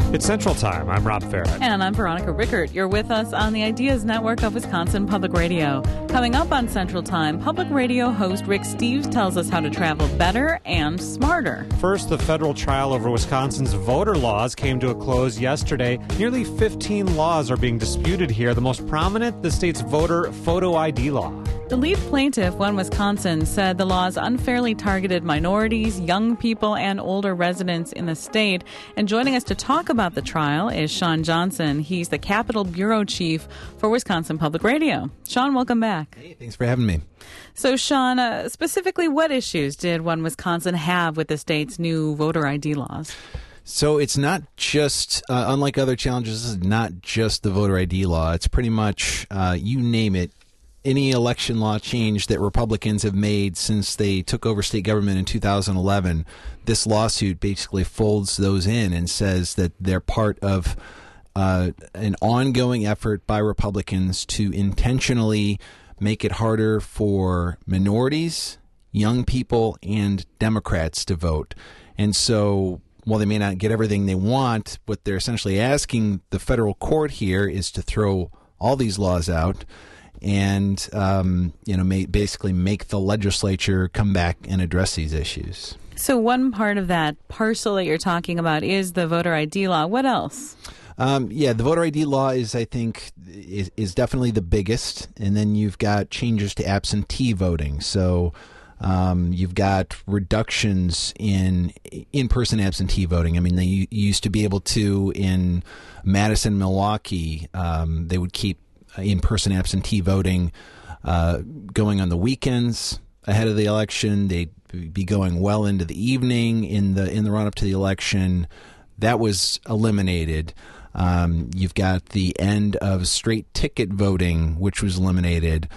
It's Central Time. I'm Rob Farrett. And I'm Veronica Rickert. You're with us on the Ideas Network of Wisconsin Public Radio. Coming up on Central Time, public radio host Rick Steves tells us how to travel better and smarter. First, the federal trial over Wisconsin's voter laws came to a close yesterday. Nearly 15 laws are being disputed here. The most prominent, the state's voter photo ID law. The lead plaintiff, One Wisconsin, said the laws unfairly targeted minorities, young people, and older residents in the state. And joining us to talk about the trial is Sean Johnson. He's the Capitol Bureau Chief for Wisconsin Public Radio. Sean, welcome back. Hey, thanks for having me. So, Sean, specifically what issues did One Wisconsin have with the state's new voter ID laws? So it's not just, unlike other challenges, this is not just the voter ID law. It's pretty much, you name it, any election law change that Republicans have made since they took over state government in 2011, this lawsuit basically folds those in and says that they're part of an ongoing effort by Republicans to intentionally make it harder for minorities, young people, and Democrats to vote. And so while they may not get everything they want, what they're essentially asking the federal court here is to throw all these laws out and basically make the legislature come back and address these issues. So one part of that parcel that you're talking about is the voter ID law. What else? The voter ID law is definitely the biggest, and then you've got changes to absentee voting. So you've got reductions in in-person absentee voting. I mean, you used to be able to in Madison, Milwaukee, they would keep in-person absentee voting going on the weekends ahead of the election. They'd be going well into the evening in the run-up to the election. That was eliminated. You've got the end of straight ticket voting, which was eliminated.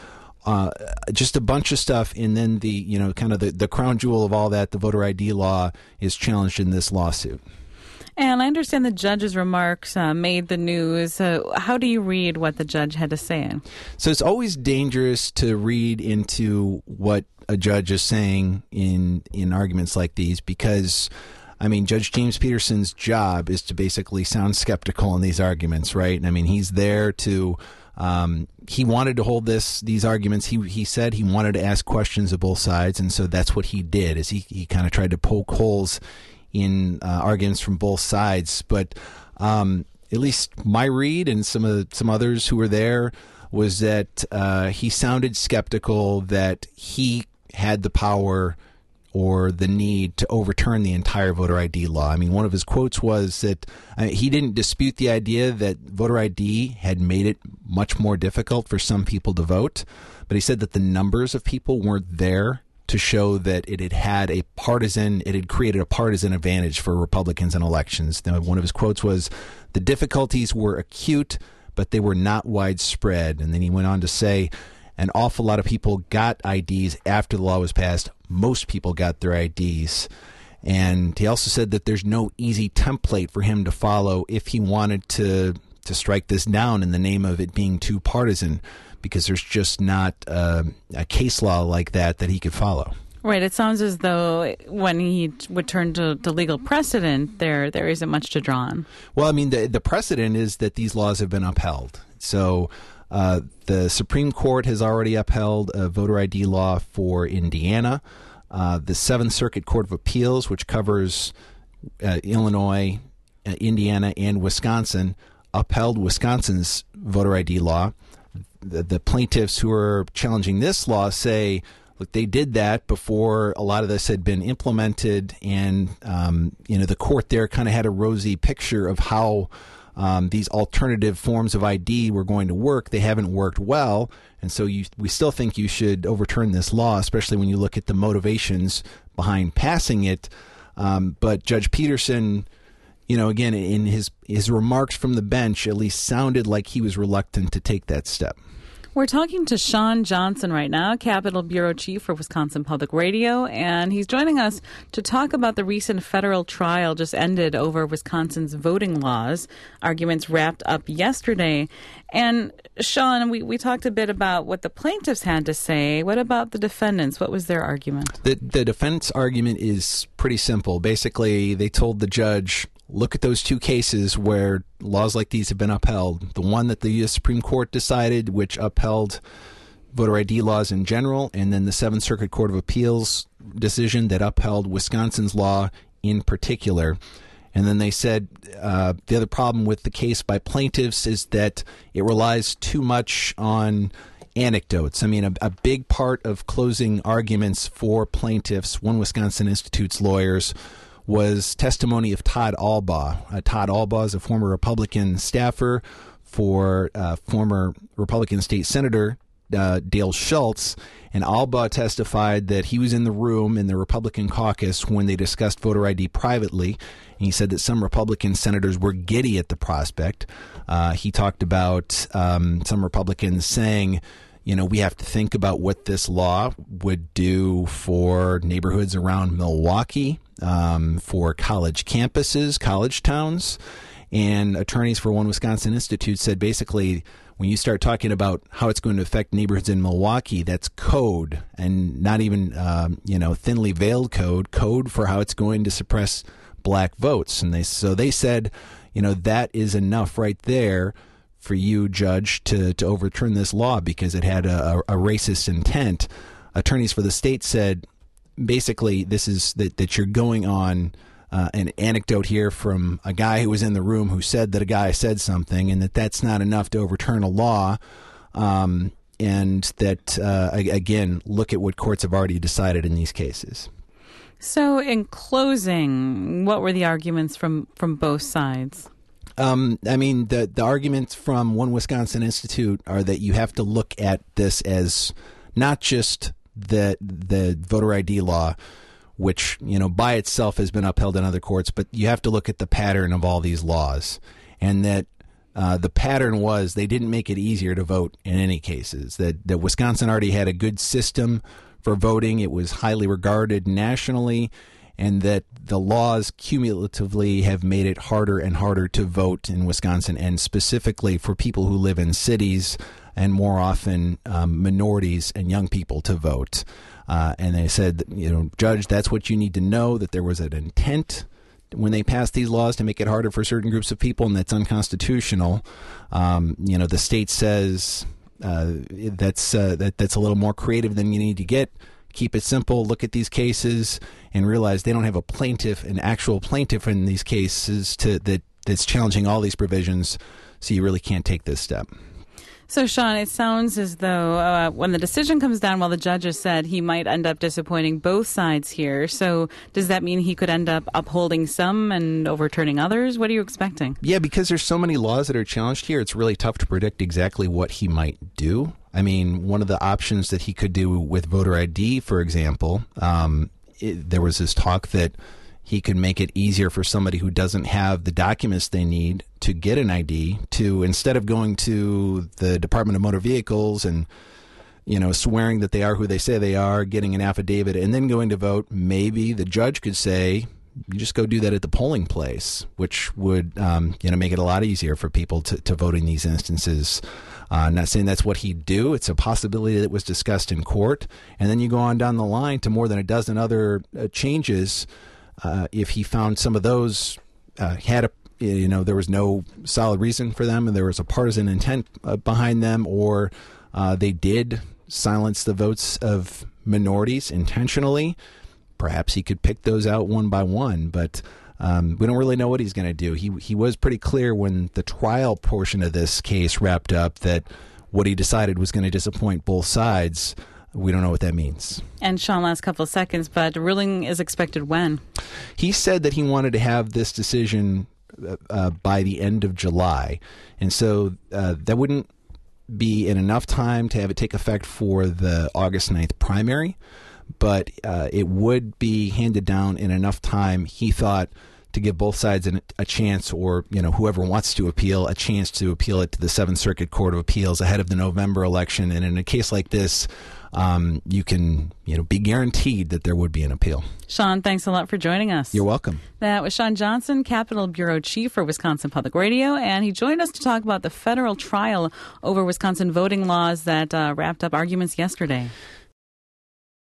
Just a bunch of stuff, and then the crown jewel of all that, the voter ID law, is challenged in this lawsuit. And I understand the judge's remarks made the news. How do you read what the judge had to say? So it's always dangerous to read into what a judge is saying in arguments like these because, I mean, Judge James Peterson's job is to basically sound skeptical in these arguments, right? I mean, he's there to he wanted to hold these arguments. He said he wanted to ask questions of both sides, and so that's what he did. Is he kind of tried to poke holes in arguments from both sides. But at least my read and some others who were there was that he sounded skeptical that he had the power or the need to overturn the entire voter ID law. I mean, one of his quotes was that he didn't dispute the idea that voter ID had made it much more difficult for some people to vote, but he said that the numbers of people weren't there to show that it had created a partisan advantage for Republicans in elections. Now, one of his quotes was, "The difficulties were acute, but they were not widespread." And then he went on to say, an awful lot of people got IDs after the law was passed. Most people got their IDs. And he also said that there's no easy template for him to follow if he wanted to strike this down in the name of it being too partisan, because there's just not a case law like that he could follow. Right. It sounds as though when he would turn to legal precedent, there isn't much to draw on. Well, I mean, the precedent is that these laws have been upheld. So the Supreme Court has already upheld a voter ID law for Indiana. The Seventh Circuit Court of Appeals, which covers Illinois, Indiana, and Wisconsin, upheld Wisconsin's voter ID law. The plaintiffs who are challenging this law say, look, they did that before a lot of this had been implemented, and the court there kind of had a rosy picture of how these alternative forms of ID were going to work. They haven't worked well, and so we still think you should overturn this law, especially when you look at the motivations behind passing it. But Judge Peterson, again, in his remarks from the bench, at least sounded like he was reluctant to take that step. We're talking to Sean Johnson right now, Capitol Bureau Chief for Wisconsin Public Radio, and he's joining us to talk about the recent federal trial just ended over Wisconsin's voting laws. Arguments wrapped up yesterday. And Sean, we talked a bit about what the plaintiffs had to say. What about the defendants? What was their argument? The defense argument is pretty simple. Basically, they told the judge, look at those two cases where laws like these have been upheld. The one that the U.S. Supreme Court decided, which upheld voter ID laws in general, and then the Seventh Circuit Court of Appeals decision that upheld Wisconsin's law in particular. And then they said the other problem with the case by plaintiffs is that it relies too much on anecdotes. I mean, a big part of closing arguments for plaintiffs, One Wisconsin Institute's lawyers, was testimony of Todd Albaugh. Todd Albaugh is a former Republican staffer for former Republican state senator Dale Schultz, and Albaugh testified that he was in the room in the Republican caucus when they discussed voter ID privately. And he said that some Republican senators were giddy at the prospect. He talked about some Republicans saying, we have to think about what this law would do for neighborhoods around Milwaukee, for college campuses, college towns. And attorneys for One Wisconsin Institute said basically, when you start talking about how it's going to affect neighborhoods in Milwaukee, that's code, and not even thinly veiled code for how it's going to suppress black votes. And they said, that is enough right there for you, Judge, to overturn this law because it had a racist intent. Attorneys for the state said basically this is that you're going on an anecdote here from a guy who was in the room who said that a guy said something, and that's not enough to overturn a law. And that, again, look at what courts have already decided in these cases. So in closing, what were the arguments from both sides? The arguments from One Wisconsin Institute are that you have to look at this as not just the voter ID law, which, by itself has been upheld in other courts, but you have to look at the pattern of all these laws. And that the pattern was they didn't make it easier to vote in any cases. That Wisconsin already had a good system for voting. It was highly regarded nationally, and that the laws cumulatively have made it harder and harder to vote in Wisconsin, and specifically for people who live in cities and more often minorities and young people to vote. And they said, Judge, that's what you need to know, that there was an intent when they passed these laws to make it harder for certain groups of people, and that's unconstitutional. The state says that's a little more creative than you need to get. Keep it simple. Look at these cases and realize they don't have an actual plaintiff in these cases that's challenging all these provisions, so you really can't take this step. So, Sean, it sounds as though when the decision comes down, while the judges said he might end up disappointing both sides here. So does that mean he could end up upholding some and overturning others? What are you expecting? Yeah, because there's so many laws that are challenged here, it's really tough to predict exactly what he might do. I mean, one of the options that he could do with voter ID, for example, there was this talk that he could make it easier for somebody who doesn't have the documents they need to get an ID to, instead of going to the Department of Motor Vehicles and, swearing that they are who they say they are, getting an affidavit, and then going to vote, maybe the judge could say, you just go do that at the polling place, which would, make it a lot easier for people to vote in these instances. Not saying that's what he'd do. It's a possibility that was discussed in court. And then you go on down the line to more than a dozen other changes. If he found some of those there was no solid reason for them and there was a partisan intent behind them, or they did silence the votes of minorities intentionally, perhaps he could pick those out one by one. But we don't really know what he's going to do. He was pretty clear when the trial portion of this case wrapped up that what he decided was going to disappoint both sides. We don't know what that means. And Sean, last couple of seconds, but the ruling is expected when? He said that he wanted to have this decision by the end of July. And so that wouldn't be in enough time to have it take effect for the August 9th primary, but it would be handed down in enough time, he thought, to give both sides a chance, or whoever wants to appeal, a chance to appeal it to the Seventh Circuit Court of Appeals ahead of the November election. And in a case like this, you can be guaranteed that there would be an appeal. Sean, thanks a lot for joining us. You're welcome. That was Sean Johnson, Capitol Bureau Chief for Wisconsin Public Radio, and he joined us to talk about the federal trial over Wisconsin voting laws that wrapped up arguments yesterday.